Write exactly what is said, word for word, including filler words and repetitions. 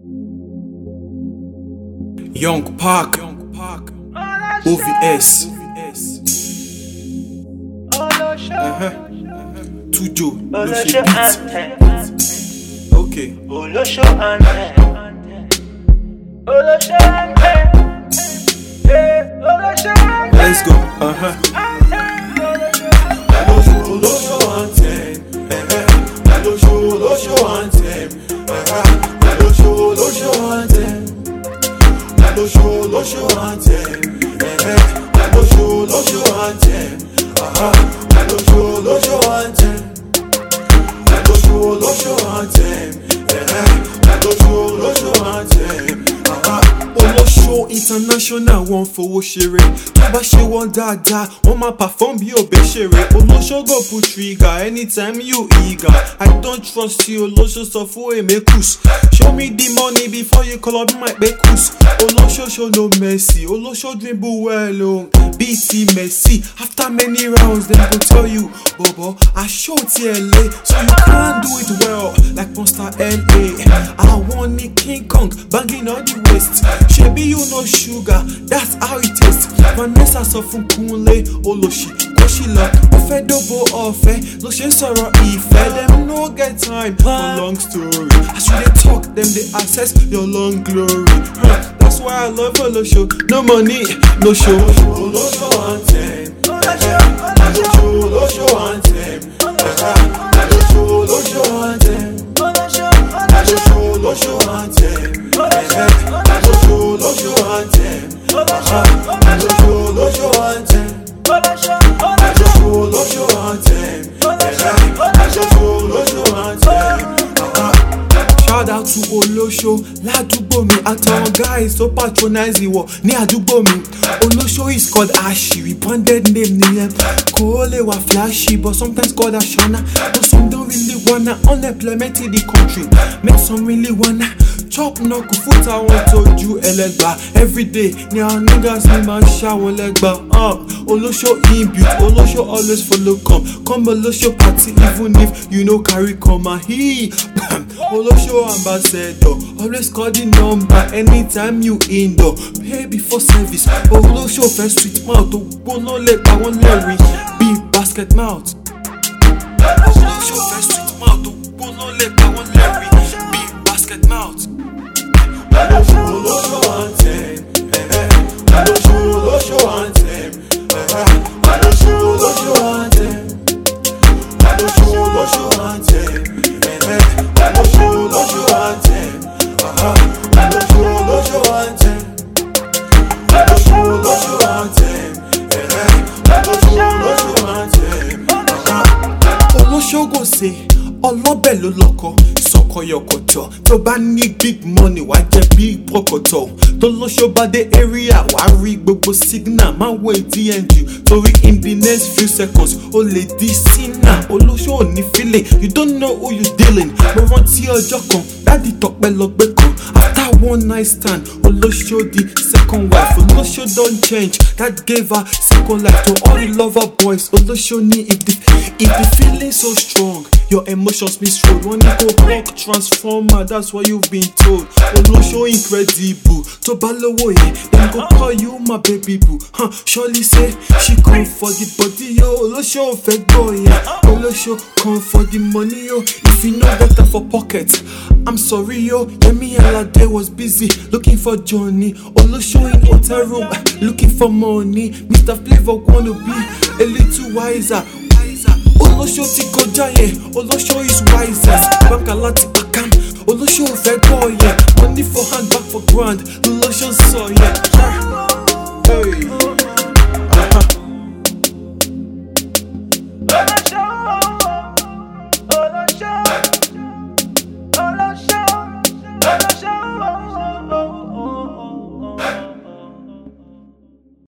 Young Park, O V S, uh-huh. Tujo, Loshe Beats. Okay. Let's go. Uh-huh. Olosho anthem, Olosho Olosho anthem, Olosho Olosho anthem, Olosho Olosho anthem, Olosho Olosho anthem, Olosho Olosho anthem, Olosho Olosho anthem, Olosho Olosho anthem. Olosho International wọ́n fowó ṣeré. Tó bá ṣe wọ́n dáadáa, wọ́n máa perform bí òbí ṣeré. Olosho go put trigger anytime you eager. I don't trust you, Olosho sọ fún Emekus. Show me the money before you call up my Bekus. Olosho show no mercy, Olosho dribble well o. B T Messi, after many rounds dem go tell you, Bobo, I show T L A, so you can't do it well like Monster L A. I want it King Kong, banging on the waist. Shebi you no sugar, that's how it tastes. Vanessa sọ fún Kunle, Oloshi, Koshila, Ofe Dobo Ofe, lo ṣe sọ̀rọ̀ ìfẹ́. Dem no get time for long story. As you dey talk, dem dey access your long glory. Huh, that's why I love Olosho. No money, no show. Olosho anthem, Olosho Olosho anthem, Olosho Olosho anthem, Olosho Olosho anthem, Olosho Olosho anthem, Olosho Olosho anthem, Olosho Olosho anthem, Olosho Olosho anthem. Shout out to Olosho, ládùúgbò mi, àtàwọn guys tó patronize ìwọ ní àdúgbò mi. Olosho is called Ashi, rebranded name nìyẹn. Kò lè wà flashy, but sometimes called Ashana. But some don't really wanna unemployment in the country. Make some really wanna chop knuckle foot àwọn tójú ẹlẹ́gbà. Everyday ni àwọn niggas ni máa ń ṣàwọn lẹ́gbà. Uh, Olosho inbuilt, Olosho always follow come. Come Olosho party even if you no carry comma. He Olosho ambassador, always call the number anytime you indoor. Pay before service. Olosho first sweet mouth, Ogbono le pa wọ́n lẹ́rìí bí basket mouth. Olosho first sweet mouth, Ogbono le pa wọ́n lẹ́rìí bí basket mouth. Olosho Olosho anthem, Olosho Olosho anthem, Olosho Olosho anthem, Olosho Olosho anthem, Olosho Olosho anthem, Olosho Olosho anthem, Olosho Olosho anthem, Olosho Olosho anthem. Olosho go say, ọlọ́bẹ̀ ló lọ́kọ, sọkọyọkọjọ. Tó bá ní big money, wàá jẹ big pọkọtọ. Tolosho bá dé area, wàá rí gbogbo signal. Máa wo D N G, torí in the next few seconds, o lè di sinna. Olosho ò ní feeling, you don't know who you dealing. Mo rántí ọjọ́ kan, dádì Tọ́pẹ́ lọ gbé kan. After one night stand, Olosho di second wife. Olosho don change, that gave her second life. To all the lover boys, Olosho ní if the, if the feeling so strong, your emotions misroad. One go rock transformer, that's what you've been told. Olosho incredible, tó bá lówó yẹn, dem go call you my baby boo. Huh, surely say she come for the body, yo. Olosho ò fẹ́ gbọ́ yẹn. Olosho come for the money, yo. If you know better for pocket, I'm sorry, yo. Yemi Alade was busy looking for Johnny. Olosho in hotel room looking for money. Mister Flavor wanna be a little wiser. Olosho ti kọjá yẹn, Olosho is wiser. Bákan láti Akam, Olosho ò fẹ́ gbọ́ yẹn. Money for hand, back for grand, Olosho sọ yẹn. Hey.